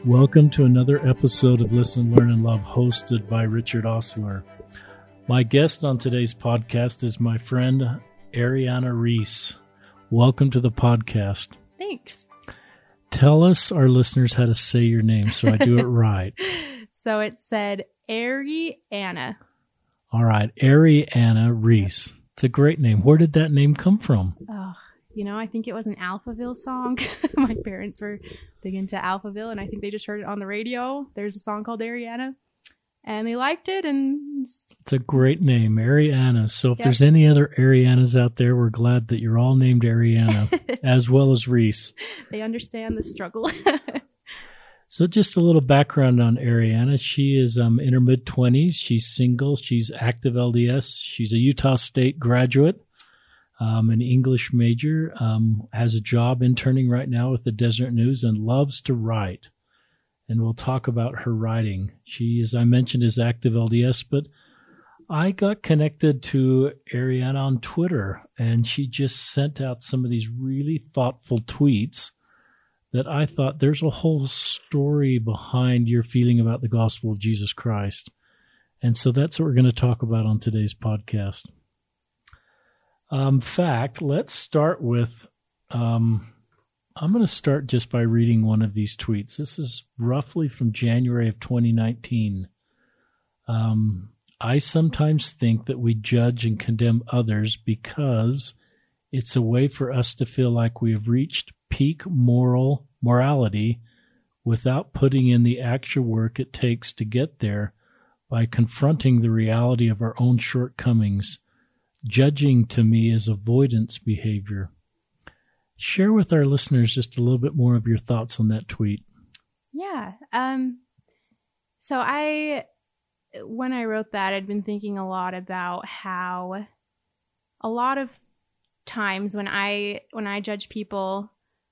Welcome to another episode of Listen, Learn, and Love, hosted by Richard Osler. My guest on today's podcast is my friend, Ariana Reese. Welcome to the podcast. Thanks. Tell us, our listeners, how to say your name so I do it right. So it said Ariana. All right, Ariana Reese. It's a great name. Where did that name come from? Oh, I think it was an Alphaville song. My parents were big into Alphaville, and I think they just heard it on the radio. There's a song called Ariana, and they liked it. And it's a great name, Ariana. So if there's any other Arianas out there, we're glad that you're all named Ariana, as well as Reese. They understand the struggle. So just a little background on Ariana. She is in her mid-20s. She's single. She's active LDS. She's a Utah State graduate, an English major, has a job interning right now with the Desert News, and loves to write. And we'll talk about her writing. She, as I mentioned, is active LDS, but I got connected to Ariana on Twitter, and she just sent out some of these really thoughtful tweets that I thought there's a whole story behind your feeling about the gospel of Jesus Christ. And so that's what we're going to talk about on today's podcast. Fact, let's start with, I'm going to start just by reading one of these tweets. This is roughly from January of 2019. I sometimes think that we judge and condemn others because it's a way for us to feel like we have reached peak morality without putting in the actual work it takes to get there by confronting the reality of our own shortcomings. Judging to me is avoidance behavior. Share with our listeners just a little bit more of your thoughts on that tweet. Yeah. So when I wrote that, I'd been thinking a lot about how a lot of times when I judge people,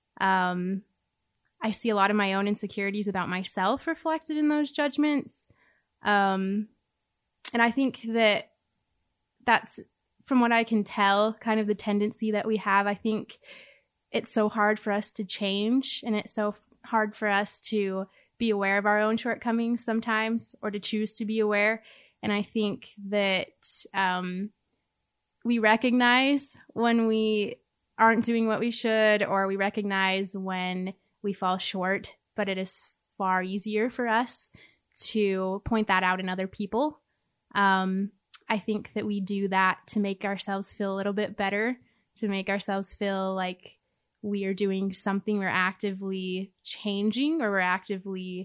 I see a lot of my own insecurities about myself reflected in those judgments. And I think that's, from what I can tell, kind of the tendency that we have. I think it's so hard for us to change, and it's so hard for us to be aware of our own shortcomings sometimes, or to choose to be aware. And I think that we recognize when we aren't doing what we should, or we recognize when we fall short, but it is far easier for us to point that out in other people. I think that we do that to make ourselves feel a little bit better, to make ourselves feel like we are doing something, we're actively changing, or we're actively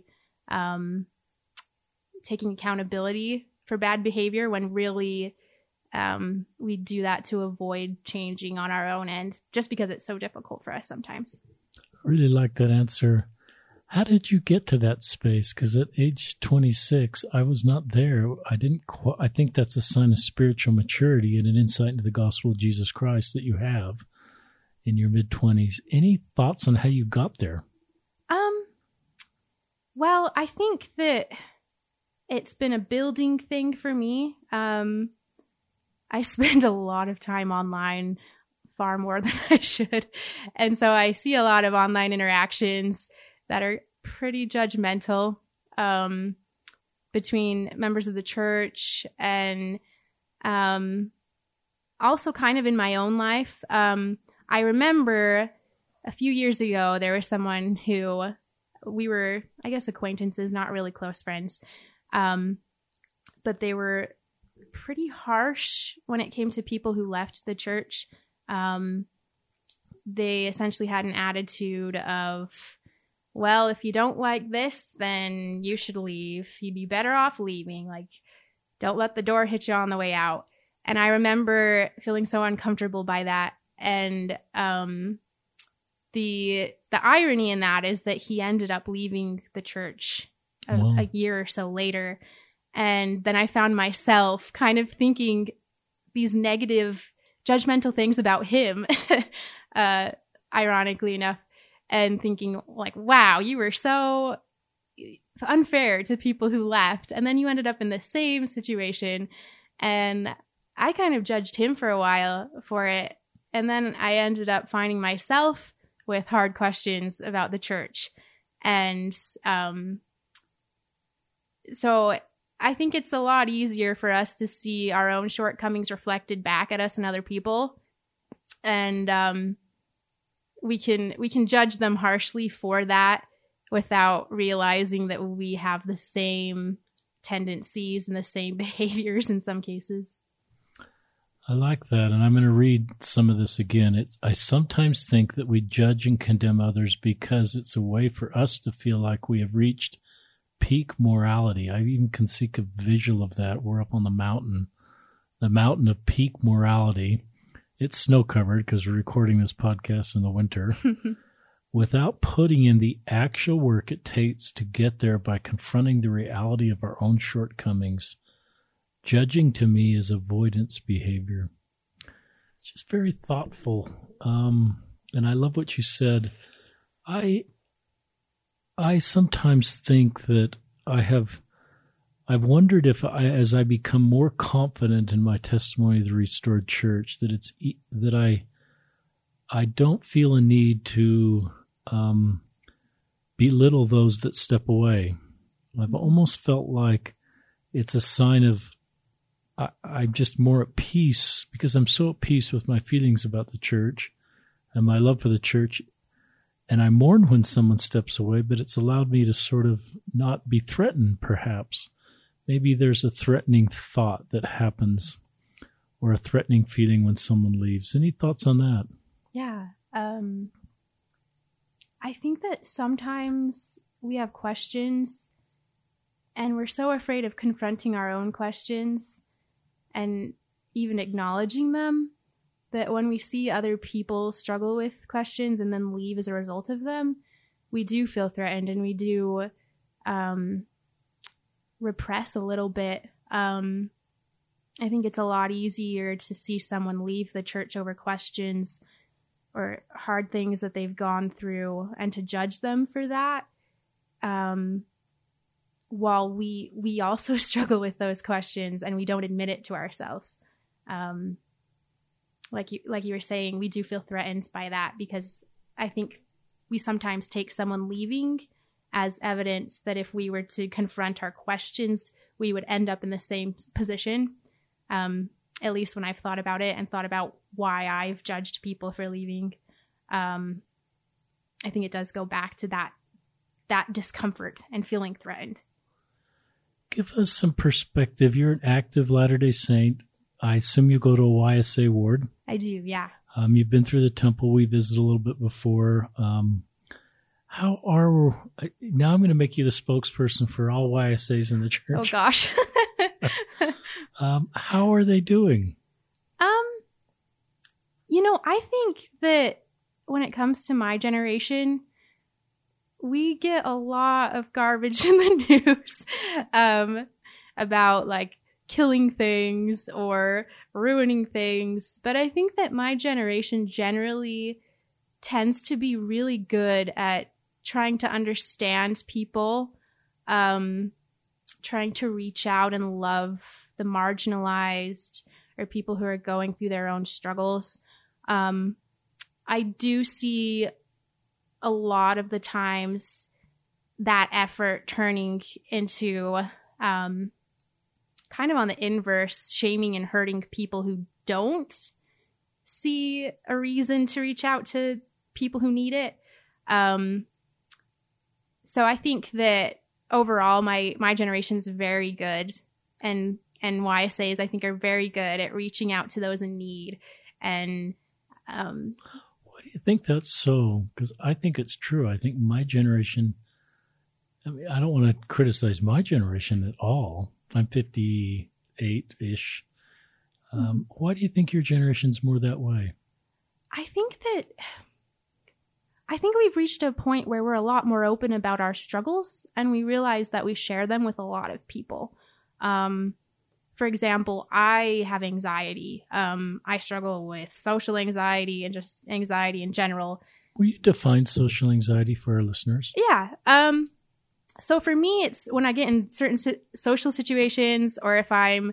taking accountability for bad behavior, when really we do that to avoid changing on our own end, just because it's so difficult for us sometimes. I really like that answer. How did you get to that space? Because at age 26, I was not there. I think that's a sign of spiritual maturity and an insight into the gospel of Jesus Christ that you have in your mid-20s. Any thoughts on how you got there? Well, I think that it's been a building thing for me. I spend a lot of time online, far more than I should. And so I see a lot of online interactions that are pretty judgmental between members of the church, and also kind of in my own life. I remember a few years ago, there was someone who we were, I guess, acquaintances, not really close friends, but they were pretty harsh when it came to people who left the church. They essentially had an attitude of, well, if you don't like this, then you should leave. You'd be better off leaving. Like, don't let the door hit you on the way out. And I remember feeling so uncomfortable by that. And the irony in that is that he ended up leaving the church a year or so later. And then I found myself kind of thinking these negative, judgmental things about him, ironically enough. And thinking like, wow, you were so unfair to people who left. And then you ended up in the same situation. And I kind of judged him for a while for it. And then I ended up finding myself with hard questions about the church. And so I think it's a lot easier for us to see our own shortcomings reflected back at us and other people. And we can judge them harshly for that without realizing that we have the same tendencies and the same behaviors in some cases. I like that, and I'm going to read some of this again. I sometimes think that we judge and condemn others because it's a way for us to feel like we have reached peak morality. I even can see a visual of that. We're up on the mountain of peak morality. It's snow-covered because we're recording this podcast in the winter. Without putting in the actual work it takes to get there by confronting the reality of our own shortcomings. Judging to me is avoidance behavior. It's just very thoughtful. And I love what you said. I sometimes think that I've wondered if as I become more confident in my testimony of the Restored Church, that I don't feel a need to belittle those that step away. I've almost felt like it's a sign of I'm just more at peace because I'm so at peace with my feelings about the church and my love for the church. And I mourn when someone steps away, but it's allowed me to sort of not be threatened, perhaps. Maybe there's a threatening thought that happens or a threatening feeling when someone leaves. Any thoughts on that? Yeah. I think that sometimes we have questions and we're so afraid of confronting our own questions and even acknowledging them that when we see other people struggle with questions and then leave as a result of them, we do feel threatened and we do repress a little bit. I think it's a lot easier to see someone leave the church over questions or hard things that they've gone through and to judge them for that. While we also struggle with those questions and we don't admit it to ourselves. Like you were saying, we do feel threatened by that because I think we sometimes take someone leaving as evidence that if we were to confront our questions, we would end up in the same position. At least when I've thought about it and thought about why I've judged people for leaving. I think it does go back to that discomfort and feeling threatened. Give us some perspective. You're an active Latter-day Saint. I assume you go to a YSA ward. I do, yeah. You've been through the temple. We visited a little bit before. Now I'm going to make you the spokesperson for all YSAs in the church. Oh, gosh. How are they doing? I think that when it comes to my generation, we get a lot of garbage in the news about like killing things or ruining things. But I think that my generation generally tends to be really good at trying to understand people, trying to reach out and love the marginalized or people who are going through their own struggles. I do see a lot of the times that effort turning into kind of on the inverse, shaming and hurting people who don't see a reason to reach out to people who need it. So I think that overall my generation's very good, and YSAs I think are very good at reaching out to those in need. And why do you think that's so? Because I think it's true. I think my generation, I don't want to criticize my generation at all. I'm 58-ish. Why do you think your generation's more that way? I think we've reached a point where we're a lot more open about our struggles, and we realize that we share them with a lot of people. For example, I have anxiety. I struggle with social anxiety and just anxiety in general. Will you define social anxiety for our listeners? Yeah. So for me, it's when I get in certain social situations, or if I'm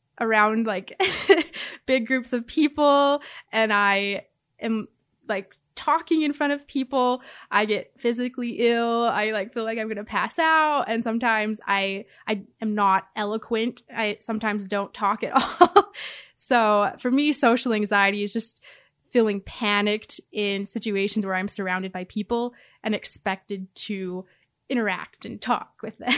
around like big groups of people and I am like talking in front of people, I get physically ill. I like feel like I'm going to pass out. And sometimes I am not eloquent. I sometimes don't talk at all. So for me, social anxiety is just feeling panicked in situations where I'm surrounded by people and expected to interact and talk with them.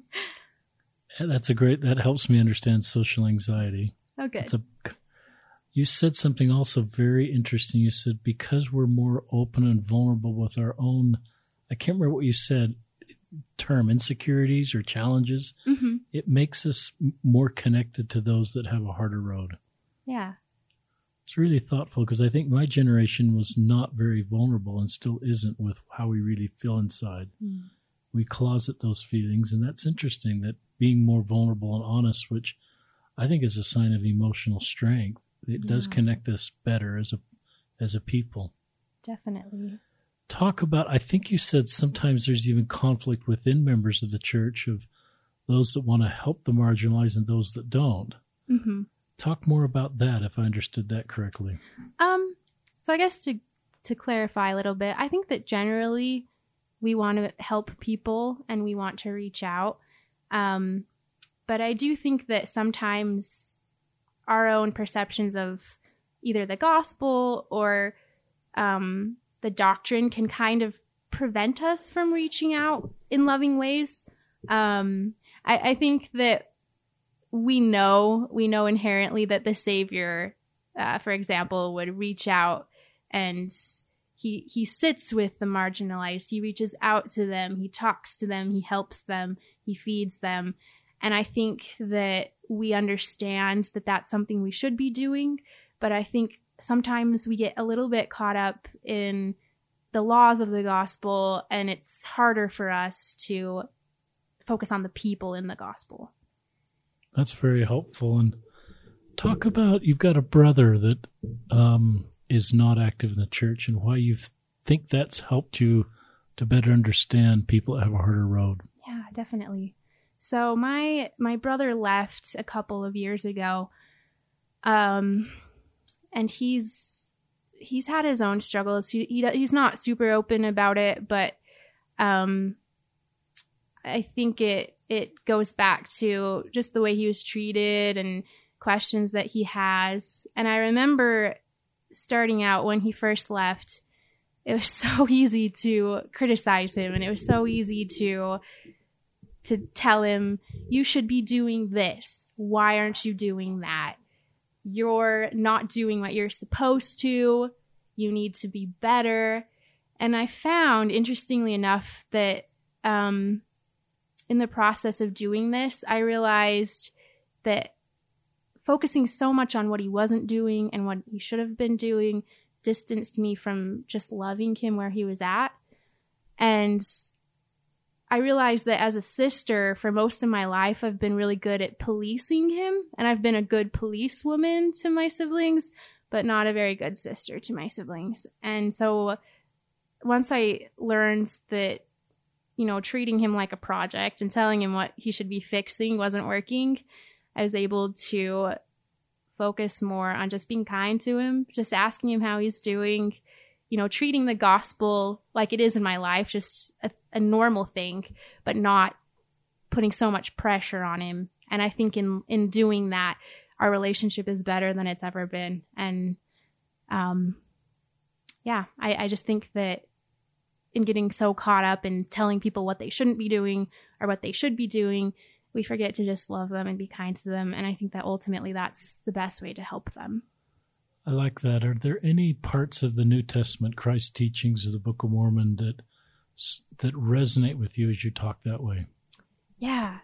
That helps me understand social anxiety. Okay. You said something also very interesting. You said because we're more open and vulnerable with our own, I can't remember what you said, term, insecurities or challenges, it makes us more connected to those that have a harder road. Yeah. It's really thoughtful because I think my generation was not very vulnerable and still isn't with how we really feel inside. We closet those feelings, and that's interesting that being more vulnerable and honest, which I think is a sign of emotional strength, it does connect us better as a people. Definitely. Talk about, I think you said sometimes there's even conflict within members of the church of those that want to help the marginalized and those that don't. Talk more about that, if I understood that correctly. So I guess to clarify a little bit, I think that generally we want to help people and we want to reach out. But I do think that sometimes our own perceptions of either the gospel or the doctrine can kind of prevent us from reaching out in loving ways. I think that we know inherently that the Savior, for example, would reach out and he sits with the marginalized. He reaches out to them. He talks to them. He helps them. He feeds them. And I think that we understand that that's something we should be doing. But I think sometimes we get a little bit caught up in the laws of the gospel, and it's harder for us to focus on the people in the gospel. That's very helpful. And talk about, you've got a brother that is not active in the church and why you think that's helped you to better understand people that have a harder road. Yeah, definitely. So my brother left a couple of years ago, and he's had his own struggles. He's not super open about it, but I think it goes back to just the way he was treated and questions that he has. And I remember starting out when he first left, it was so easy to criticize him, and it was so easy to tell him, you should be doing this. Why aren't you doing that? You're not doing what you're supposed to. You need to be better. And I found, interestingly enough, that in the process of doing this, I realized that focusing so much on what he wasn't doing and what he should have been doing distanced me from just loving him where he was at. And I realized that as a sister, for most of my life, I've been really good at policing him, and I've been a good policewoman to my siblings, but not a very good sister to my siblings. And so once I learned that, treating him like a project and telling him what he should be fixing wasn't working, I was able to focus more on just being kind to him, just asking him how he's doing, treating the gospel like it is in my life, just a normal thing, but not putting so much pressure on him. And I think in doing that, our relationship is better than it's ever been. And I just think that in getting so caught up in telling people what they shouldn't be doing or what they should be doing, we forget to just love them and be kind to them. And I think that ultimately that's the best way to help them. I like that. Are there any parts of the New Testament, Christ's teachings of the Book of Mormon, that resonate with you as you talk that way? Yeah.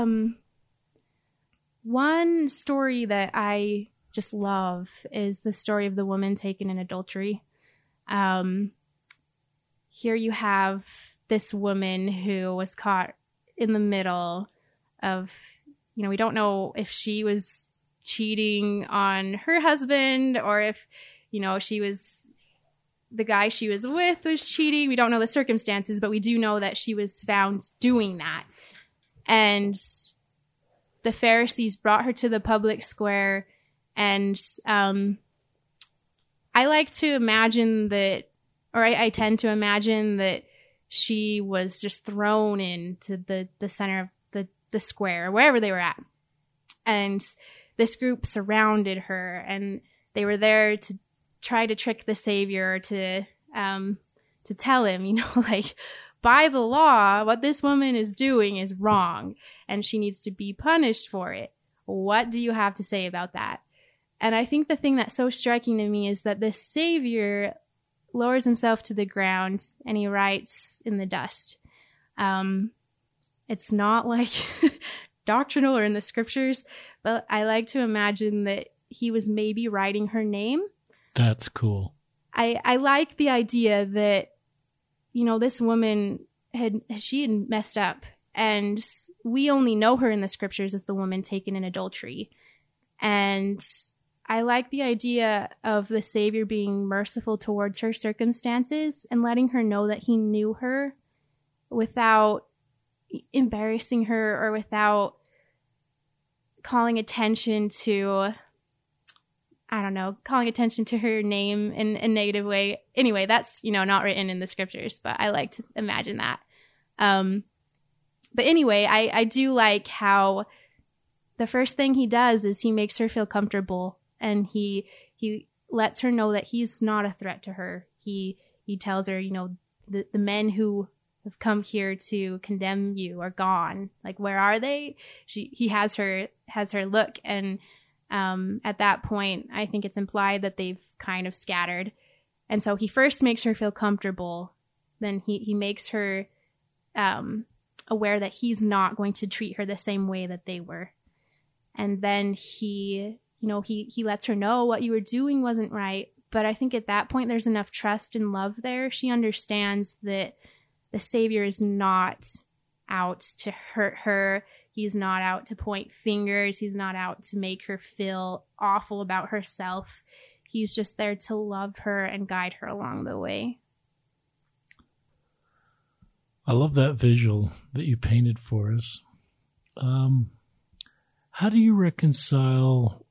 One story that I just love is the story of the woman taken in adultery. Here you have this woman who was caught in the middle of, we don't know if she was cheating on her husband or if, the guy she was with was cheating. We don't know the circumstances, but we do know that she was found doing that. And the Pharisees brought her to the public square. And I like to imagine that I tend to imagine that she was just thrown into the center of the square, wherever they were at. And this group surrounded her, and they were there to try to trick the Savior to tell him, like, by the law, what this woman is doing is wrong, and she needs to be punished for it. What do you have to say about that? And I think the thing that's so striking to me is that this Savior lowers himself to the ground and he writes in the dust. It's not like doctrinal or in the scriptures, but I like to imagine that he was maybe writing her name. That's cool. I like the idea that, this woman had messed up, and we only know her in the scriptures as the woman taken in adultery. And I like the idea of the Savior being merciful towards her circumstances and letting her know that he knew her without embarrassing her or without calling attention to, calling attention to her name in a negative way. Anyway, that's, not written in the scriptures, but I like to imagine that. But anyway, I do like how the first thing he does is he makes her feel comfortable, and he lets her know that he's not a threat to her. He tells her, the men who have come here to condemn you are gone. Like, where are they? He has her look, and at that point, I think it's implied that they've kind of scattered. And so he first makes her feel comfortable. Then he makes her aware that he's not going to treat her the same way that they were. And then he lets her know what you were doing wasn't right. But I think at that point, there's enough trust and love there. She understands that the Savior is not out to hurt her. He's not out to point fingers. He's not out to make her feel awful about herself. He's just there to love her and guide her along the way. I love that visual that you painted for us. How do you reconcile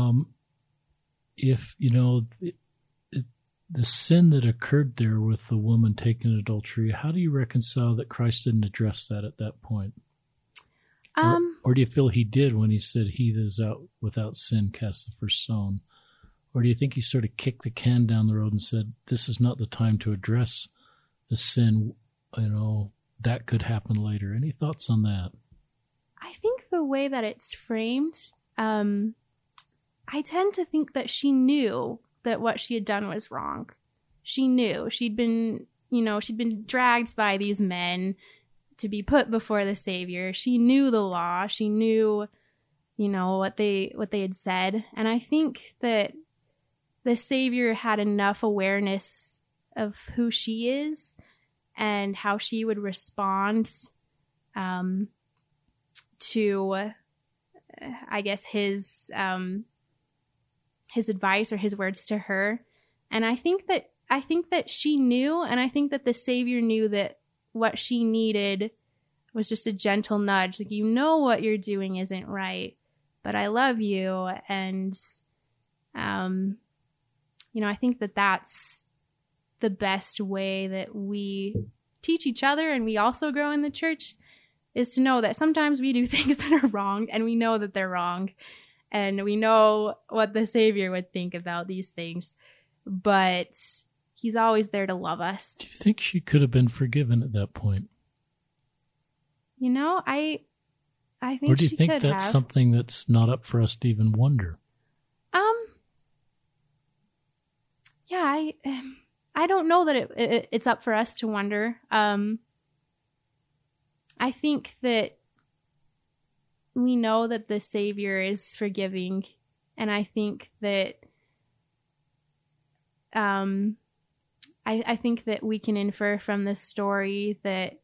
if, the sin that occurred there with the woman taken in adultery, how do you reconcile that Christ didn't address that at that point? Or do you feel he did when he said, he that is out without sin cast the first stone? Or do you think he sort of kicked the can down the road and said, this is not the time to address the sin, that could happen later? Any thoughts on that? I think the way that it's framed, I tend to think that she knew that what she had done was wrong. She knew. She'd been dragged by these men to be put before the Savior. She knew the law. She knew, what they had said. And I think that the Savior had enough awareness of who she is and how she would respond to, I guess, his advice or his words to her. And I think that she knew, and I think that the Savior knew that what she needed was just a gentle nudge. Like, what you're doing isn't right, but I love you. And, I think that that's the best way that we teach each other, and we also grow in the church, is to know that sometimes we do things that are wrong, and we know that they're wrong, and we know what the Savior would think about these things, but he's always there to love us. Do you think she could have been forgiven at that point? I think, or do you she think could that's have. something that's not up for us to even wonder? Yeah, I don't know that it's up for us to wonder. I think that we know that the Savior is forgiving, and I think that I think that we can infer from this story that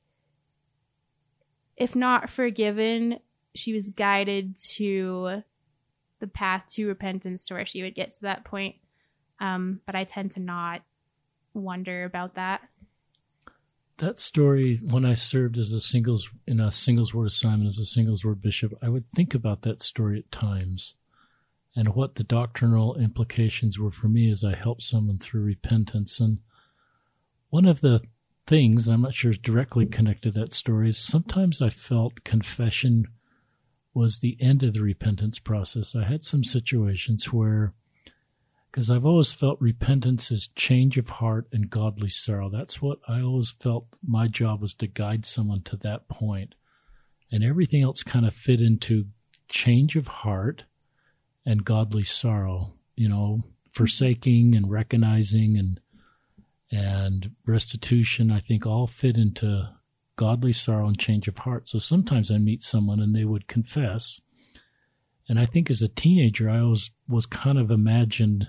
if not forgiven, she was guided to the path to repentance to where she would get to that point. But I tend to not wonder about that. That story, when I served as a singles word assignment as a singles word bishop, I would think about that story at times and what the doctrinal implications were for me as I helped someone through repentance. And one of the things, I'm not sure it's directly connected to that story, is sometimes I felt confession was the end of the repentance process. I had some situations where, because I've always felt repentance is change of heart and godly sorrow. That's what I always felt my job was, to guide someone to that point. And everything else kind of fit into change of heart and godly sorrow, forsaking and recognizing and restitution, I think all fit into godly sorrow and change of heart. So sometimes I meet someone and they would confess. And I think as a teenager, I always was kind of imagined,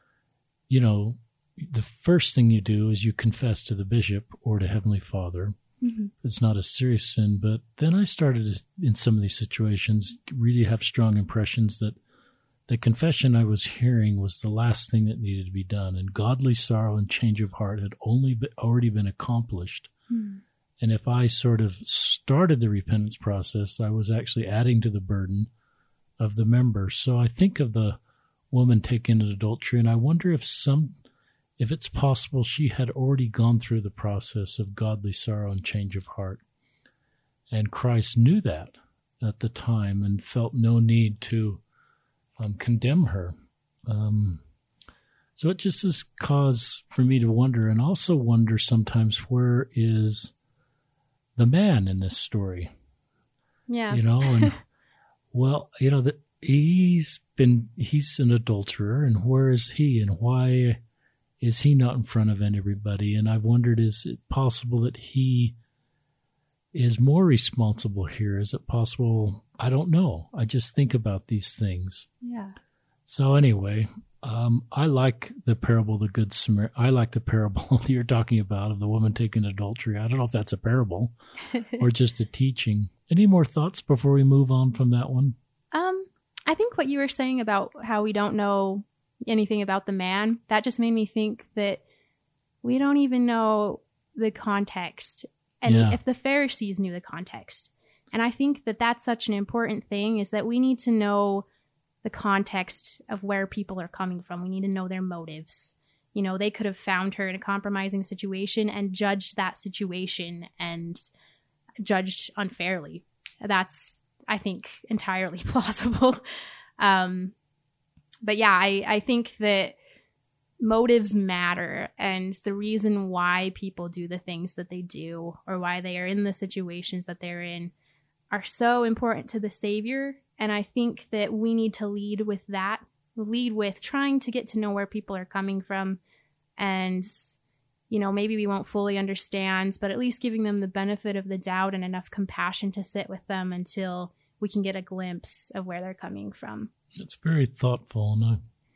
the first thing you do is you confess to the bishop or to Heavenly Father. Mm-hmm. It's not a serious sin. But then I started, in some of these situations, really have strong impressions that the confession I was hearing was the last thing that needed to be done. And godly sorrow and change of heart had already been accomplished. Mm. And if I sort of started the repentance process, I was actually adding to the burden of the member. So I think of the woman taken in adultery, and I wonder if it's possible she had already gone through the process of godly sorrow and change of heart. And Christ knew that at the time and felt no need to condemn her. So it just is cause for me to wonder, and also wonder sometimes, where is the man in this story? Yeah. And well, that he's an adulterer, and where is he, and why is he not in front of everybody? And I've wondered, is it possible that he is more responsible here? Is it possible? I don't know. I just think about these things. Yeah. So anyway, I like the parable of the Good Samaritan. I like the parable that you're talking about of the woman taking adultery. I don't know if that's a parable or just a teaching. Any more thoughts before we move on from that one? I think what you were saying about how we don't know anything about the man, that just made me think that we don't even know the context. And if the Pharisees knew the context. And I think that that's such an important thing, is that we need to know the context of where people are coming from. We need to know their motives. They could have found her in a compromising situation and judged that situation and judged unfairly. That's, I think, entirely plausible. But yeah, I think that motives matter, and the reason why people do the things that they do, or why they are in the situations that they're in, are so important to the Savior. And I think that we need to lead with trying to get to know where people are coming from. And, maybe we won't fully understand, but at least giving them the benefit of the doubt and enough compassion to sit with them until we can get a glimpse of where they're coming from. It's very thoughtful, and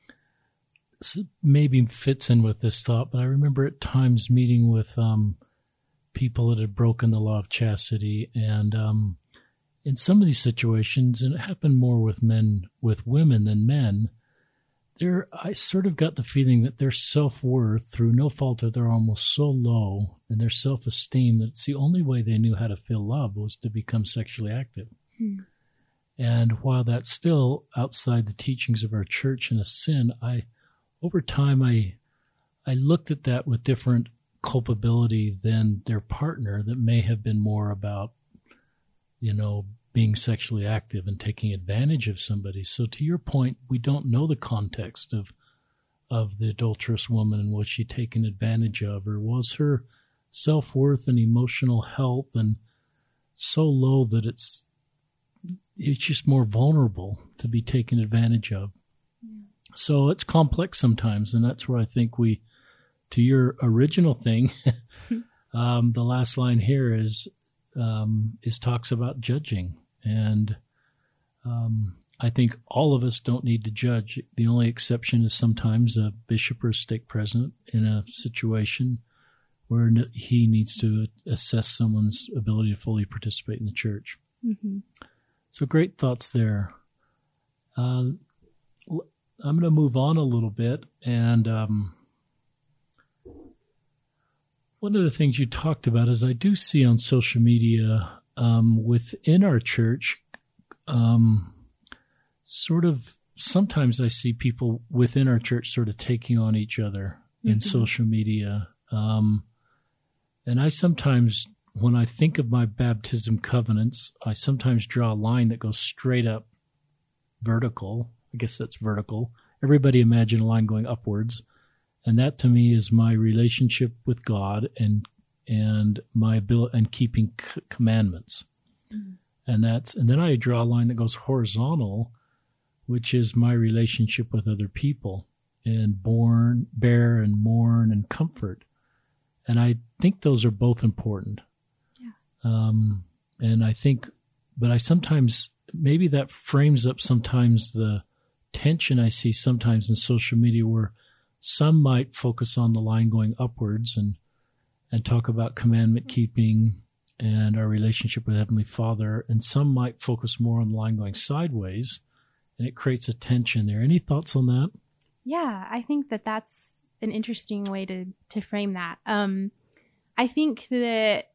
maybe fits in with this thought, but I remember at times meeting with people that had broken the law of chastity, and in some of these situations, and it happened more with women than men, I sort of got the feeling that their self-worth, through no fault of their own, was so low, and their self-esteem, that it's the only way they knew how to feel love was to become sexually active. Hmm. And while that's still outside the teachings of our church and a sin, over time I looked at that with different culpability than their partner, that may have been more about, being sexually active and taking advantage of somebody. So to your point, we don't know the context of the adulterous woman and was she taken advantage of, or was her self-worth and emotional health and so low that it's just more vulnerable to be taken advantage of. Yeah. So it's complex sometimes, and that's where I think to your original thing, the last line here is talks about judging. And I think all of us don't need to judge. The only exception is sometimes a bishop or a stake president in a situation where he needs to assess someone's ability to fully participate in the church. Mm-hmm. So great thoughts there. I'm going to move on a little bit. And one of the things you talked about is I do see on social media within our church, sort of sometimes I see people within our church sort of taking on each other in social media. And I sometimes, when I think of my baptism covenants, I sometimes draw a line that goes straight up vertical. I guess that's vertical. Everybody imagine a line going upwards. And that to me is my relationship with God and my ability and keeping commandments. Mm-hmm. And then I draw a line that goes horizontal, which is my relationship with other people and bear and mourn and comfort. And I think those are both important. Yeah. And I think, but I sometimes, maybe that frames up sometimes the tension I see sometimes in social media where some might focus on the line going upwards and talk about commandment keeping and our relationship with Heavenly Father, and some might focus more on the line going sideways, and it creates a tension there. Any thoughts on that? Yeah, I think that that's an interesting way to frame that. I think that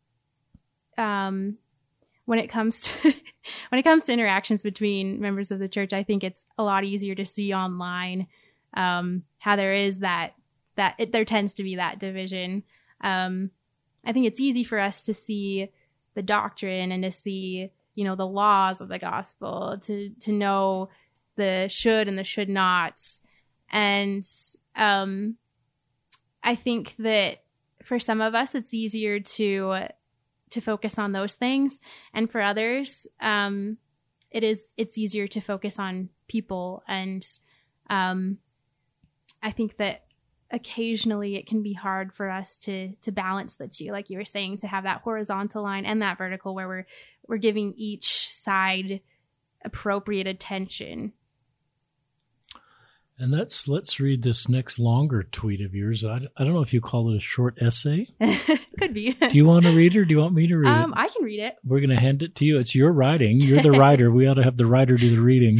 when it comes to interactions between members of the church, I think it's a lot easier to see online how there is there tends to be that division. I think it's easy for us to see the doctrine and to see, the laws of the gospel, to know the should and the should nots. And I think that for some of us, it's easier to focus on those things. And for others, it's easier to focus on people. And I think that occasionally it can be hard for us to balance the two, like you were saying, to have that horizontal line and that vertical where we're giving each side appropriate attention. And let's read this next longer tweet of yours. I don't know if you call it a short essay. Could be. Do you want to read it or do you want me to read it? I can read it. We're going to hand it to you. It's your writing. You're the writer. We ought to have the writer do the reading.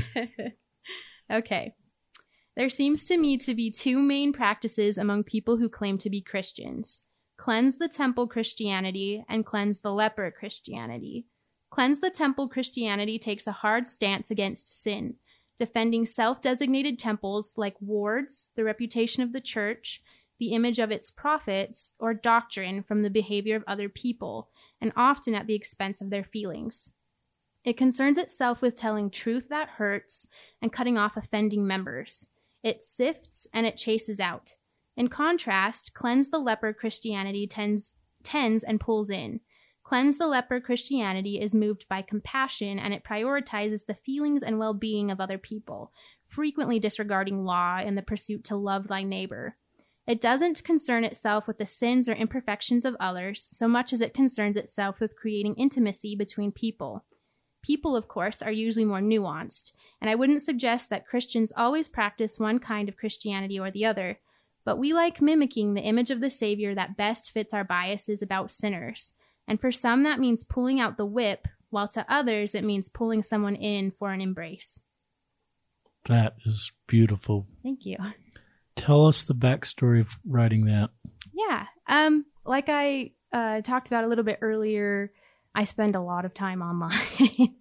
Okay. There seems to me to be two main practices among people who claim to be Christians. Cleanse the temple Christianity and cleanse the leper Christianity. Cleanse the temple Christianity takes a hard stance against sin, defending self-designated temples like wards, the reputation of the church, the image of its prophets, or doctrine from the behavior of other people, and often at the expense of their feelings. It concerns itself with telling truth that hurts and cutting off offending members. It sifts and it chases out. In contrast, cleanse the leper Christianity tends and pulls in. Cleanse the leper Christianity is moved by compassion, and it prioritizes the feelings and well-being of other people, frequently disregarding law in the pursuit to love thy neighbor. It doesn't concern itself with the sins or imperfections of others so much as it concerns itself with creating intimacy between people. People, of course, are usually more nuanced, and I wouldn't suggest that Christians always practice one kind of Christianity or the other, but we like mimicking the image of the Savior that best fits our biases about sinners. And for some, that means pulling out the whip, while to others, it means pulling someone in for an embrace. That is beautiful. Thank you. Tell us the backstory of writing that. Yeah. Like I talked about a little bit earlier, I spend a lot of time online.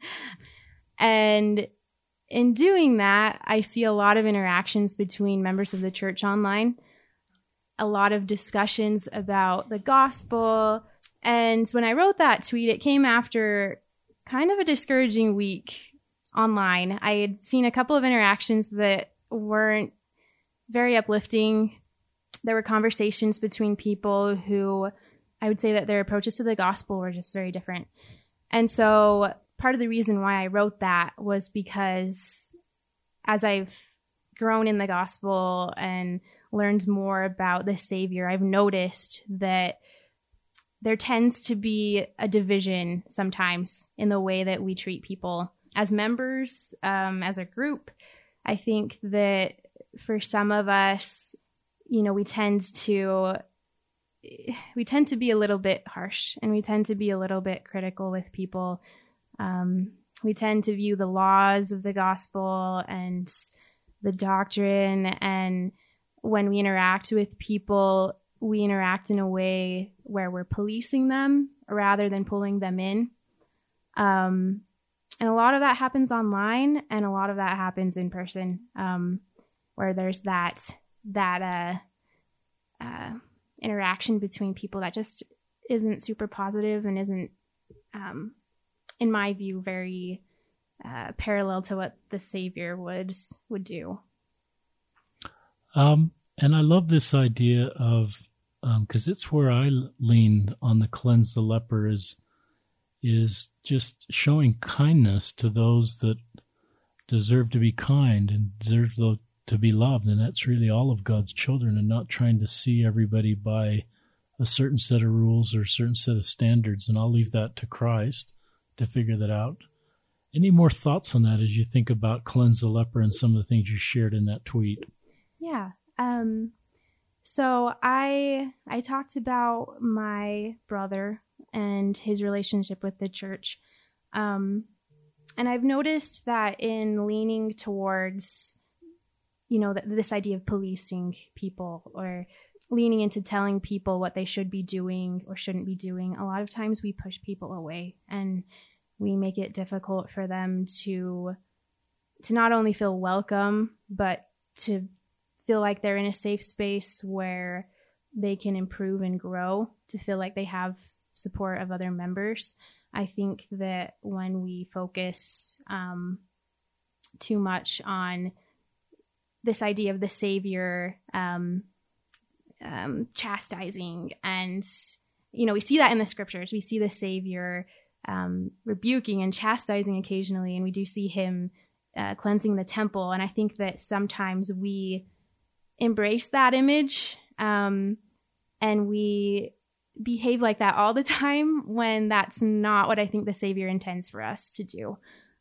And in doing that, I see a lot of interactions between members of the church online, a lot of discussions about the gospel. And when I wrote that tweet, it came after kind of a discouraging week online. I had seen a couple of interactions that weren't very uplifting. There were conversations between people who I would say that their approaches to the gospel were just very different. And so part of the reason why I wrote that was because as I've grown in the gospel and learned more about the Savior, I've noticed that there tends to be a division sometimes in the way that we treat people as members, as a group. I think that for some of us, we tend to be a little bit harsh, and we tend to be a little bit critical with people. We tend to view the laws of the gospel and the doctrine, and when we interact with people, we interact in a way where we're policing them rather than pulling them in. And a lot of that happens online, and a lot of that happens in person, where there's that interaction between people that just isn't super positive and isn't, in my view, very parallel to what the Savior would do. And I love this idea of, because it's where I lean on the cleanse the leper, is just showing kindness to those that deserve to be kind and deserve to be loved. And that's really all of God's children, and not trying to see everybody by a certain set of rules or a certain set of standards. And I'll leave that to Christ to figure that out. Any more thoughts on that as you think about cleanse the leper and some of the things you shared in that tweet? Yeah. So I talked about my brother and his relationship with the church. And I've noticed that in leaning towards, this idea of policing people or leaning into telling people what they should be doing or shouldn't be doing, a lot of times we push people away and we make it difficult for them to not only feel welcome, but to feel like they're in a safe space where they can improve and grow, to feel like they have support of other members. I think that when we focus too much on this idea of the Savior chastising, and we see that in the scriptures. We see the Savior rebuking and chastising occasionally, and we do see him cleansing the temple. And I think that sometimes we embrace that image and we behave like that all the time, when that's not what I think the Savior intends for us to do.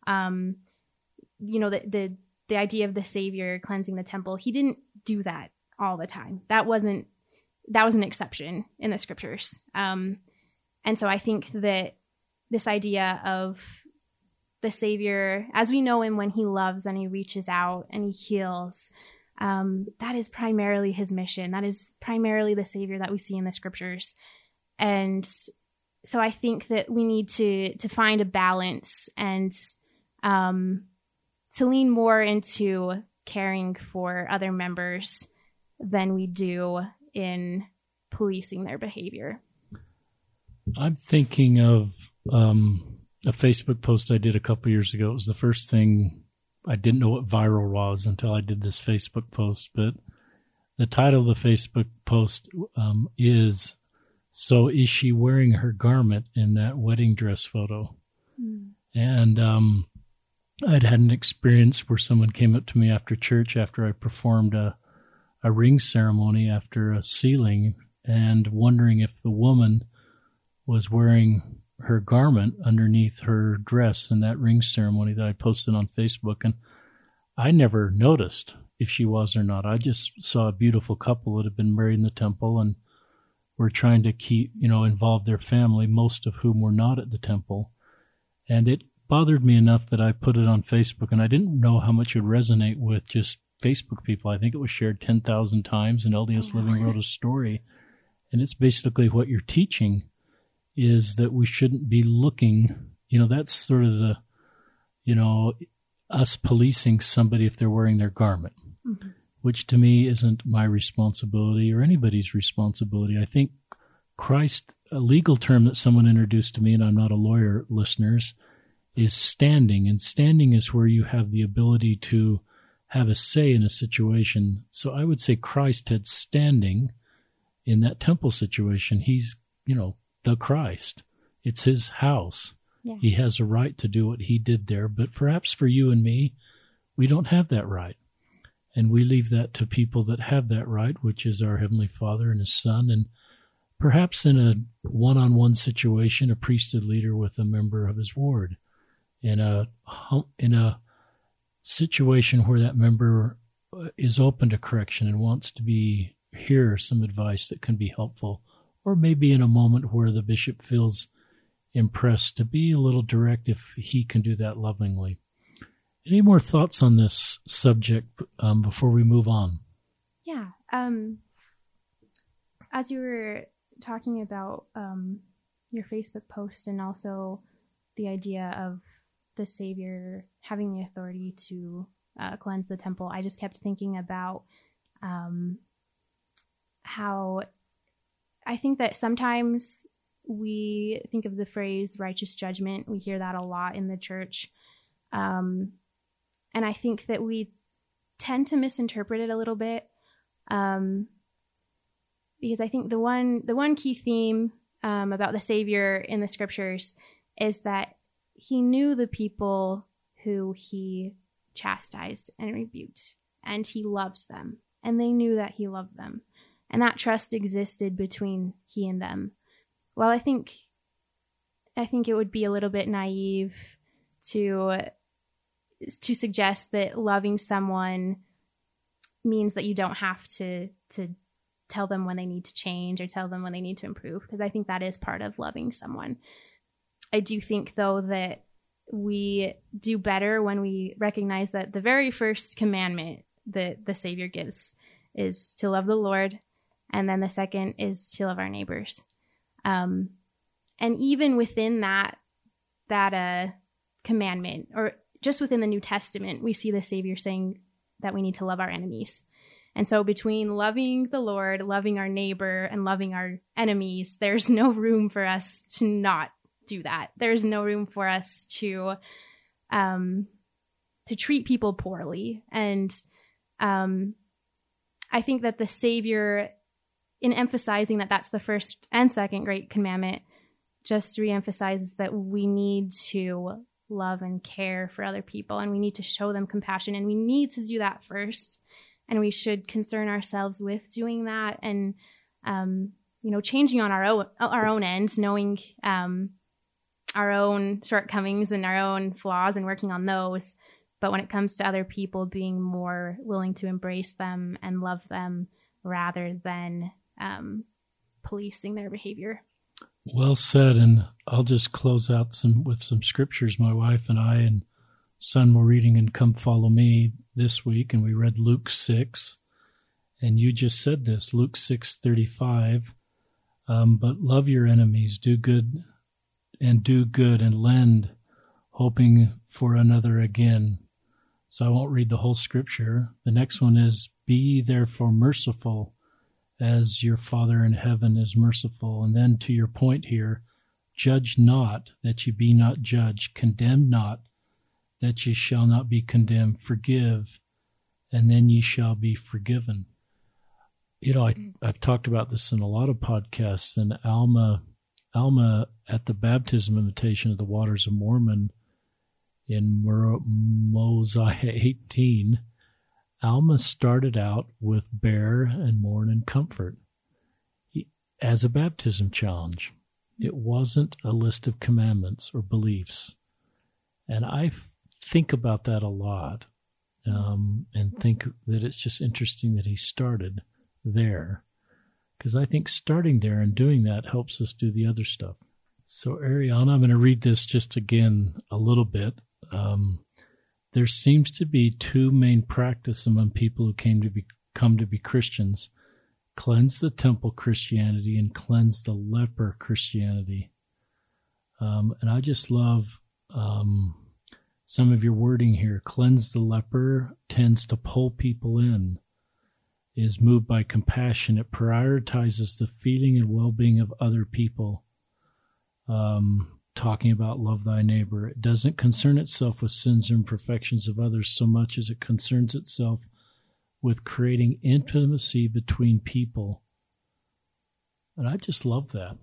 The idea of the Savior cleansing the temple, he didn't do that all the time. That was an exception in the scriptures. And so I think that this idea of the Savior, as we know him when he loves and he reaches out and he heals, that is primarily his mission. That is primarily the Savior that we see in the scriptures. And so I think that we need to find a balance and to lean more into caring for other members than we do in policing their behavior. I'm thinking of a Facebook post I did a couple years ago. It was the first thing. I didn't know what viral was until I did this Facebook post, but the title of the Facebook post is, "So is she wearing her garment in that wedding dress photo?" Mm. And I'd had an experience where someone came up to me after church after I performed a ring ceremony after a sealing, and wondering if the woman was wearing her garment underneath her dress in that ring ceremony that I posted on Facebook. And I never noticed if she was or not. I just saw a beautiful couple that had been married in the temple and were trying to keep, involve their family, most of whom were not at the temple. And it bothered me enough that I put it on Facebook, and I didn't know how much it would resonate with just Facebook people. I think it was shared 10,000 times, and LDS Living wrote a story. And it's basically what you're teaching is that we shouldn't be looking, that's sort of the, us policing somebody if they're wearing their garment, mm-hmm. which to me isn't my responsibility or anybody's responsibility. I think Christ, a legal term that someone introduced to me, and I'm not a lawyer, listeners, is standing. And standing is where you have the ability to have a say in a situation. So I would say Christ had standing in that temple situation. He's, the Christ. It's his house. Yeah. He has a right to do what he did there. But perhaps for you and me, we don't have that right. And we leave that to people that have that right, which is our Heavenly Father and his Son. And perhaps in a one-on-one situation, a priesthood leader with a member of his ward. In a situation where that member is open to correction and wants to hear some advice that can be helpful. Or maybe in a moment where the bishop feels impressed to be a little direct, if he can do that lovingly. Any more thoughts on this subject before we move on? Yeah. As you were talking about your Facebook post and also the idea of the Savior having the authority to cleanse the temple, I just kept thinking about how I think that sometimes we think of the phrase righteous judgment. We hear that a lot in the church. And I think that we tend to misinterpret it a little bit. Because I think the one key theme about the Savior in the scriptures is that he knew the people who he chastised and rebuked, and he loves them, and they knew that he loved them, and that trust existed between he and them. Well, I think it would be a little bit naive to suggest that loving someone means that you don't have to tell them when they need to change or tell them when they need to improve, because I think that is part of loving someone. I do think, though, that we do better when we recognize that the very first commandment that the Savior gives is to love the Lord, and then the second is to love our neighbors. And even within that commandment, or just within the New Testament, we see the Savior saying that we need to love our enemies. And so between loving the Lord, loving our neighbor, and loving our enemies, there's no room for us to not do that. There's no room for us to treat people poorly. And I think that the Savior, in emphasizing that that's the first and second great commandment, just reemphasizes that we need to love and care for other people, and we need to show them compassion, and we need to do that first. And we should concern ourselves with doing that, and changing on our own end, knowing our own shortcomings and our own flaws and working on those. But when it comes to other people, being more willing to embrace them and love them rather than policing their behavior. Well said. And I'll just close out with some scriptures. My wife and I and son were reading in Come Follow Me this week, and we read Luke 6. And you just said this, Luke 6:35. But love your enemies, do good and lend, hoping for another again. So I won't read the whole scripture. The next one is, be ye therefore merciful, as your Father in heaven is merciful. And then to your point here, judge not, that ye be not judged. Condemn not, that ye shall not be condemned. Forgive, and then ye shall be forgiven. I've talked about this in a lot of podcasts, and Alma at the baptism invitation of the Waters of Mormon in Mosiah 18, Alma started out with bear and mourn and comfort as a baptism challenge. It wasn't a list of commandments or beliefs. And I think about that a lot, and think that it's just interesting that he started there, because I think starting there and doing that helps us do the other stuff. So, Ariana, I'm going to read this just again a little bit. There seems to be two main practices among people who come to be Christians: cleanse the temple Christianity and cleanse the leper Christianity. And I just love some of your wording here. Cleanse the leper tends to pull people in, is moved by compassion. It prioritizes the feeling and well-being of other people. Talking about love thy neighbor. It doesn't concern itself with sins and imperfections of others so much as it concerns itself with creating intimacy between people. And I just love that.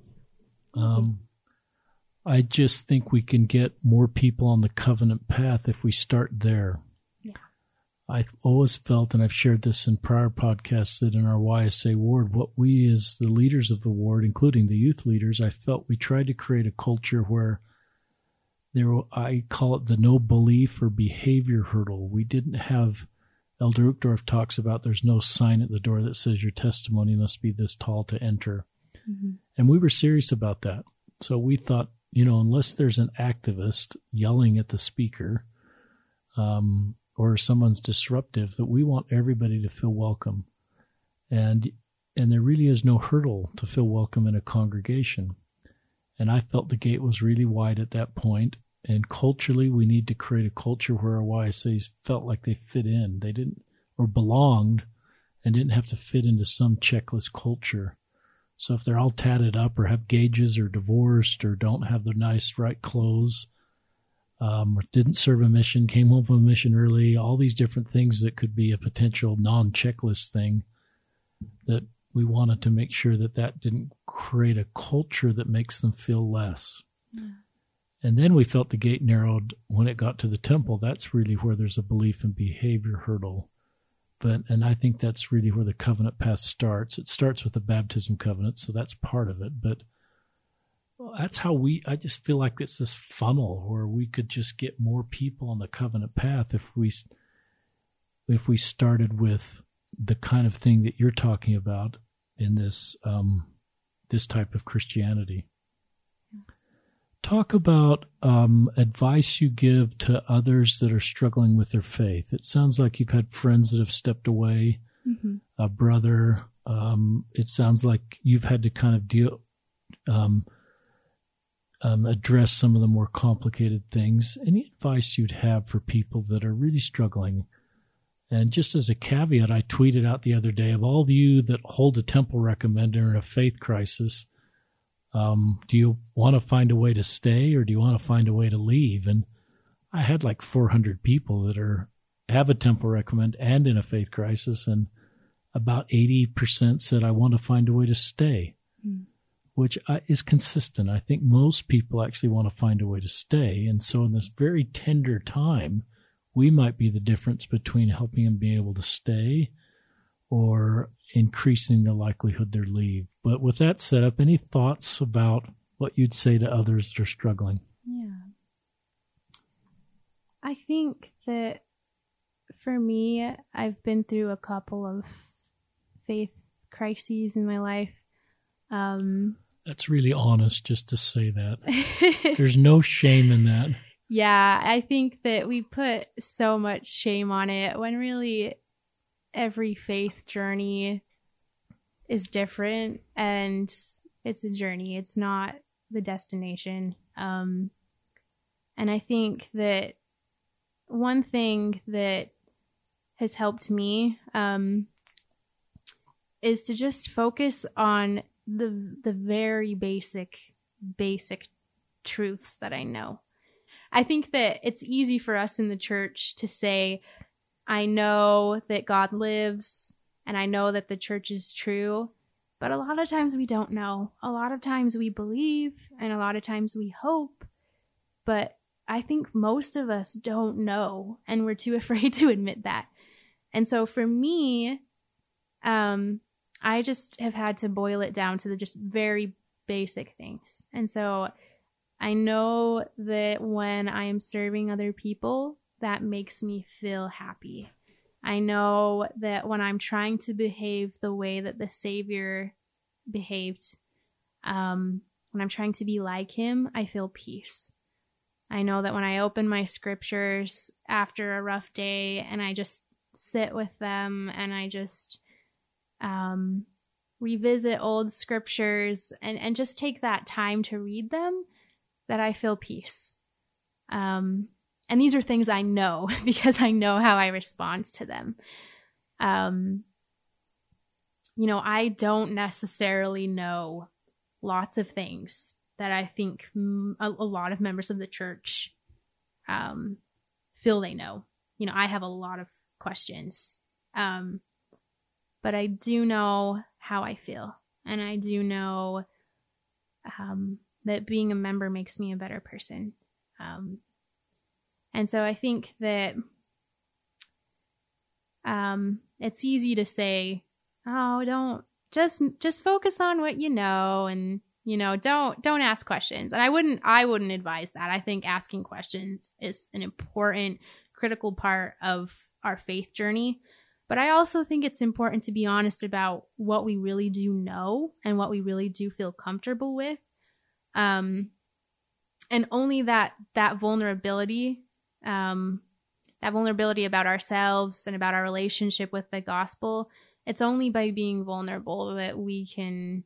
I just think we can get more people on the covenant path if we start there. Yeah. I've always felt, and I've shared this in prior podcasts, that in our YSA ward, what we as the leaders of the ward, including the youth leaders, I felt we tried to create a culture where I call it the no belief or behavior hurdle. We didn't have, Elder Uchtdorf talks about there's no sign at the door that says your testimony must be this tall to enter. Mm-hmm. And we were serious about that. So we thought, unless there's an activist yelling at the speaker, or someone's disruptive, that we want everybody to feel welcome. And there really is no hurdle to feel welcome in a congregation. And I felt the gate was really wide at that point. And culturally, we need to create a culture where our YSAs felt like they fit in. They didn't, or belonged, and didn't have to fit into some checklist culture. So if they're all tatted up or have gauges or divorced or don't have the nice right clothes, or didn't serve a mission, came home from a mission early, all these different things that could be a potential non-checklist thing, that we wanted to make sure that that didn't create a culture that makes them feel less. Yeah. And then we felt the gate narrowed when it got to the temple. That's really where there's a belief and behavior hurdle. And I think that's really where the covenant path starts. It starts with the baptism covenant, so that's part of it. But that's how I just feel like it's this funnel where we could just get more people on the covenant path if we started with the kind of thing that you're talking about in this this type of Christianity. Talk about advice you give to others that are struggling with their faith. It sounds like you've had friends that have stepped away, a brother. It sounds like you've had to kind of address some of the more complicated things. Any advice you'd have for people that are really struggling? And just as a caveat, I tweeted out the other day, of all of you that hold a temple recommend or in a faith crisis, do you want to find a way to stay or do you want to find a way to leave? And I had like 400 people that have a temple recommend and in a faith crisis, and about 80% said, I want to find a way to stay, which is consistent. I think most people actually want to find a way to stay. And so in this very tender time, we might be the difference between helping them be able to stay or increasing the likelihood they'll leave. But with that set up, any thoughts about what you'd say to others that are struggling? Yeah. I think that for me, I've been through a couple of faith crises in my life. That's really honest just to say that. There's no shame in that. Yeah, I think that we put so much shame on it when really every faith journey is different, and it's a journey. It's not the destination. And I think that one thing that has helped me is to just focus on the very basic truths that I know. I think that it's easy for us in the church to say, I know that God lives and I know that the church is true, but a lot of times we don't know. A lot of times we believe and a lot of times we hope, but I think most of us don't know and we're too afraid to admit that. And so for me, I just have had to boil it down to the just very basic things. And so I know that when I am serving other people, that makes me feel happy. I know that when I'm trying to behave the way that the Savior behaved, when I'm trying to be like him, I feel peace. I know that when I open my scriptures after a rough day and I just sit with them and I just revisit old scriptures and just take that time to read them, that I feel peace. And these are things I know because I know how I respond to them. I don't necessarily know lots of things that I think a lot of members of the church feel they know. I have a lot of questions, but I do know how I feel. And I do know that being a member makes me a better person. And so I think that it's easy to say, oh, don't just focus on what you know, and don't ask questions. And I wouldn't advise that. I think asking questions is an important, critical part of our faith journey. But I also think it's important to be honest about what we really do know and what we really do feel comfortable with. And only that vulnerability, about ourselves and about our relationship with the gospel, it's only by being vulnerable that we can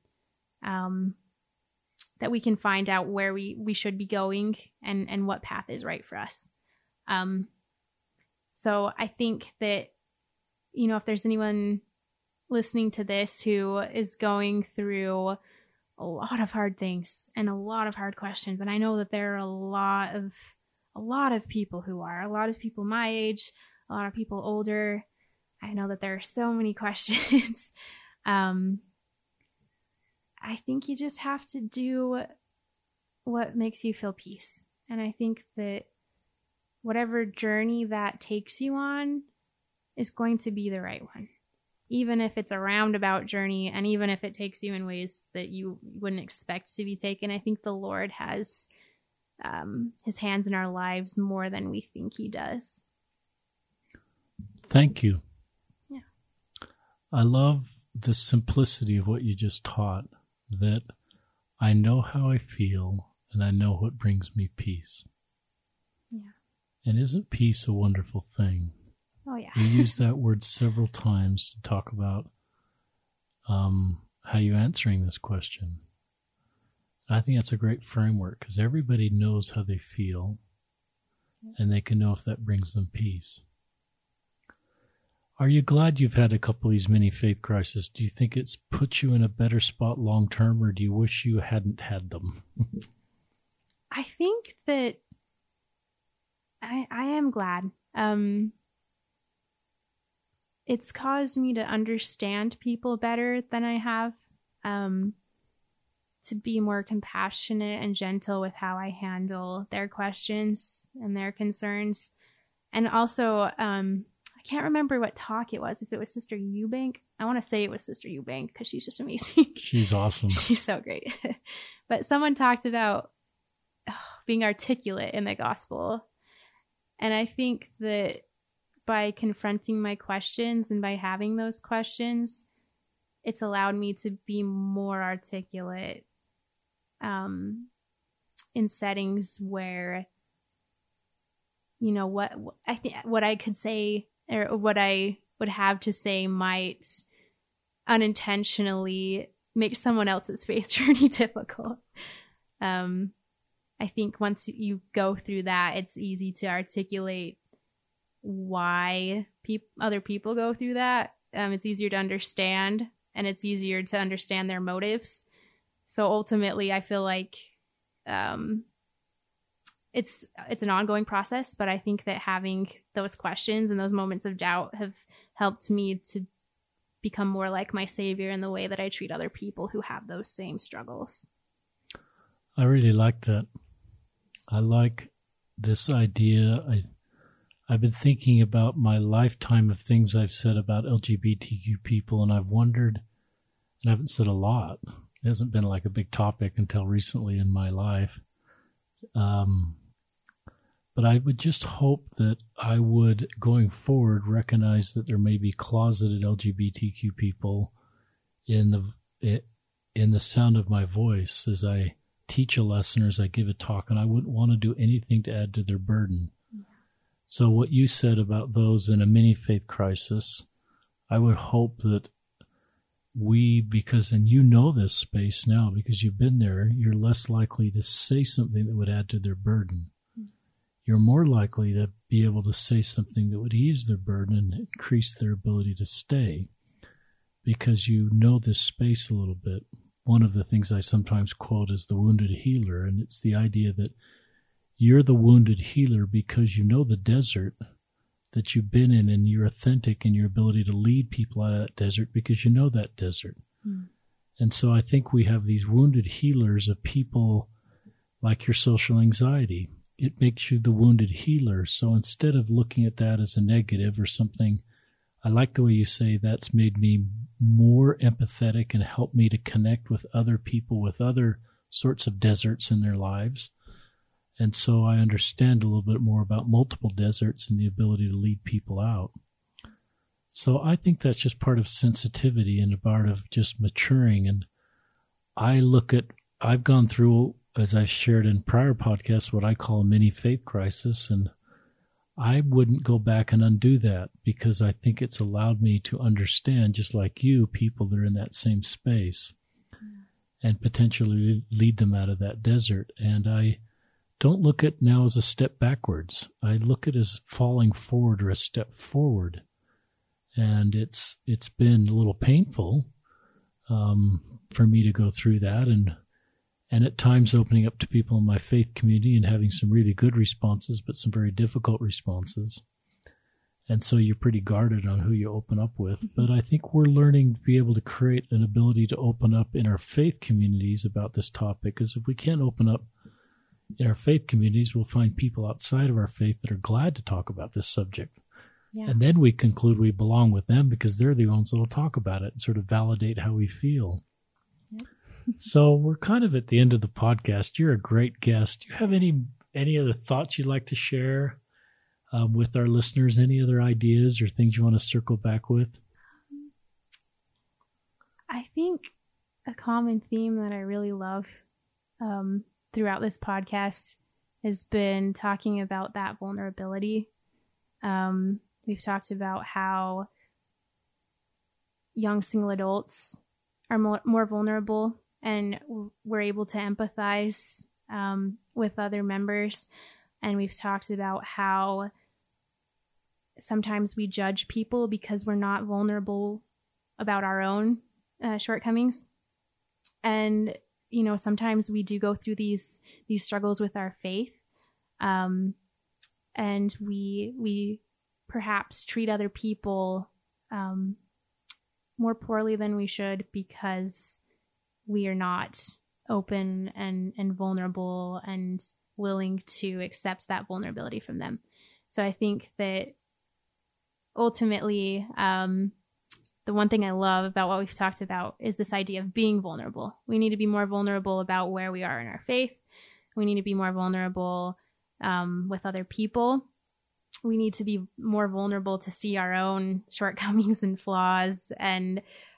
find out where we should be going and what path is right for us. So I think that, if there's anyone listening to this who is going through a lot of hard things and a lot of hard questions. And I know that there are a lot of people who are, a lot of people my age, a lot of people older. I know that there are so many questions. I think you just have to do what makes you feel peace. And I think that whatever journey that takes you on is going to be the right one. Even if it's a roundabout journey, and even if it takes you in ways that you wouldn't expect to be taken, I think the Lord has his hands in our lives more than we think he does. Thank you. Yeah. I love the simplicity of what you just taught, that I know how I feel and I know what brings me peace. Yeah. And isn't peace a wonderful thing? Oh, yeah. You use that word several times to talk about how you're answering this question. I think that's a great framework because everybody knows how they feel and they can know if that brings them peace. Are you glad you've had a couple of these mini faith crises? Do you think it's put you in a better spot long term, or do you wish you hadn't had them? I think that I am glad. It's caused me to understand people better than I have, to be more compassionate and gentle with how I handle their questions and their concerns. And also, I can't remember what talk it was, if it was Sister Eubank. I want to say it was Sister Eubank because she's just amazing. She's awesome. She's so great. But someone talked about being articulate in the gospel. And I think that by confronting my questions and by having those questions, it's allowed me to be more articulate in settings where, you know, what I think what I could say or what I would have to say might unintentionally make someone else's faith journey difficult. I think once you go through that, it's easy to articulate why other people go through that. It's easier to understand, and it's easier to understand their motives. So ultimately, I feel like it's an ongoing process, but I think that having those questions and those moments of doubt have helped me to become more like my Savior in the way that I treat other people who have those same struggles. I really like that. I like this idea. I've been thinking about my lifetime of things I've said about LGBTQ people, and I've wondered, and I haven't said a lot. It hasn't been like a big topic until recently in my life. But I would just hope that I would, going forward, recognize that there may be closeted LGBTQ people in the sound of my voice as I teach a lesson or as I give a talk, and I wouldn't want to do anything to add to their burden. So what you said about those in a mini faith crisis, I would hope that and you know this space now because you've been there, you're less likely to say something that would add to their burden. You're more likely to be able to say something that would ease their burden and increase their ability to stay because you know this space a little bit. One of the things I sometimes quote is the wounded healer, and it's the idea that you're the wounded healer because you know the desert that you've been in, and you're authentic in your ability to lead people out of that desert because you know that desert. And so I think we have these wounded healers of people like your social anxiety. It makes you the wounded healer. So instead of looking at that as a negative or something, I like the way you say that's made me more empathetic and helped me to connect with other people with other sorts of deserts in their lives. And so I understand a little bit more about multiple deserts and the ability to lead people out. So I think that's just part of sensitivity and a part of just maturing. And I've gone through, as I shared in prior podcasts, what I call a mini faith crisis. And I wouldn't go back and undo that because I think it's allowed me to understand, just like you, people that are in that same space and potentially lead them out of that desert. And I don't look at now as a step backwards. I look at it as falling forward or a step forward. And it's been a little painful for me to go through that, and at times opening up to people in my faith community and having some really good responses, but some very difficult responses. And so you're pretty guarded on who you open up with. But I think we're learning to be able to create an ability to open up in our faith communities about this topic, because if we can't open up in our faith communities, we'll find people outside of our faith that are glad to talk about this subject. Yeah. And then we conclude we belong with them because they're the ones that will talk about it and sort of validate how we feel. Yeah. So we're kind of at the end of the podcast. You're a great guest. Do you have any other thoughts you'd like to share with our listeners? Any other ideas or things you want to circle back with? I think a common theme that I really love throughout this podcast has been talking about that vulnerability. We've talked about how young single adults are more vulnerable, and we're able to empathize with other members. And we've talked about how sometimes we judge people because we're not vulnerable about our own shortcomings. And, sometimes we do go through these struggles with our faith. And we perhaps treat other people more poorly than we should because we are not open and vulnerable and willing to accept that vulnerability from them. So I think that ultimately, the one thing I love about what we've talked about is this idea of being vulnerable. We need to be more vulnerable about where we are in our faith. We need to be more vulnerable with other people. We need to be more vulnerable to see our own shortcomings and flaws. And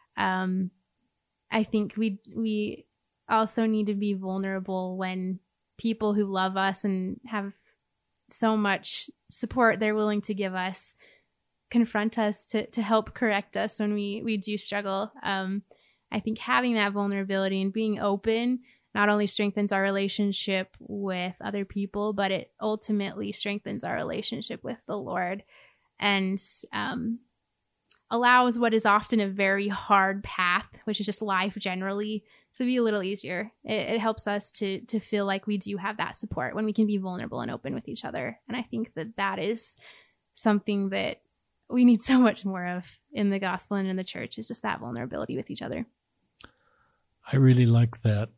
I think we also need to be vulnerable when people who love us and have so much support they're willing to give us confront us to help correct us when we do struggle. I think having that vulnerability and being open not only strengthens our relationship with other people, but it ultimately strengthens our relationship with the Lord and allows what is often a very hard path, which is just life generally, to be a little easier. It helps us to feel like we do have that support when we can be vulnerable and open with each other. And I think that is something that we need so much more of in the gospel and in the church, is just that vulnerability with each other. I really like that,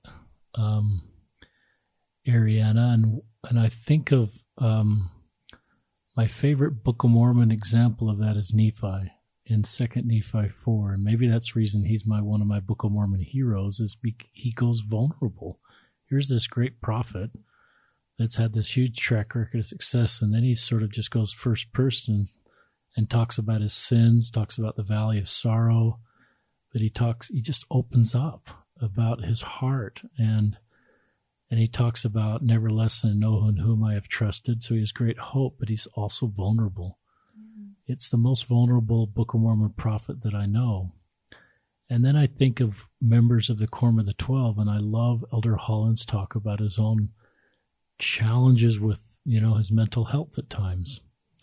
Ariana. And I think of my favorite Book of Mormon example of that is Nephi in 2 Nephi 4. And maybe that's the reason he's one of my Book of Mormon heroes, is he goes vulnerable. Here's this great prophet that's had this huge track record of success, and then he sort of just goes first person and talks about his sins, talks about the valley of sorrow, but he just opens up about his heart, and he talks about never less than know in whom I have trusted. So he has great hope, but he's also vulnerable. Mm-hmm. It's the most vulnerable Book of Mormon prophet that I know. And then I think of members of the Quorum of the 12, and I love Elder Holland's talk about his own challenges with, his mental health at times.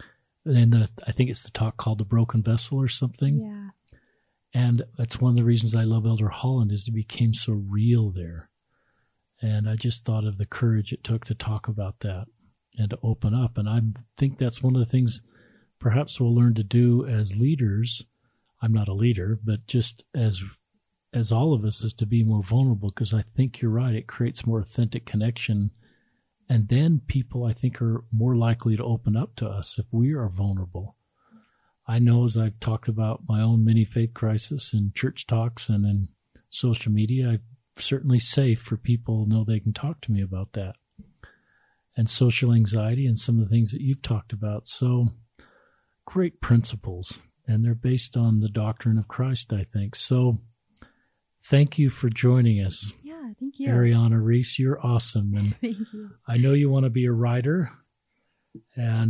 And I think it's the talk called The Broken Vessel or something. Yeah. And that's one of the reasons I love Elder Holland, is he became so real there. And I just thought of the courage it took to talk about that and to open up. And I think that's one of the things perhaps we'll learn to do as leaders. I'm not a leader, but just as all of us, is to be more vulnerable, because I think you're right. It creates more authentic connection. And then people, I think, are more likely to open up to us if we are vulnerable. I know, as I've talked about my own mini faith crisis in church talks and in social media, I'm certainly safe for people to know they can talk to me about that. And social anxiety and some of the things that you've talked about. So great principles, and they're based on the doctrine of Christ, I think. So thank you for joining us. Thank you. Ariana Reese, you're awesome. And thank you. I know you want to be a writer, and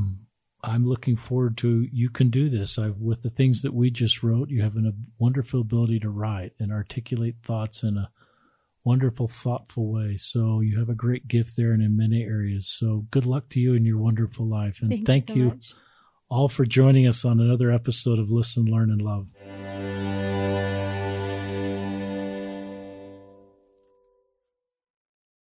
I'm looking forward to, you can do this. With the things that we just wrote, you have a wonderful ability to write and articulate thoughts in a wonderful, thoughtful way. So you have a great gift there and in many areas. So good luck to you in your wonderful life. And thank you so much. all for joining us on another episode of Listen, Learn, and Love.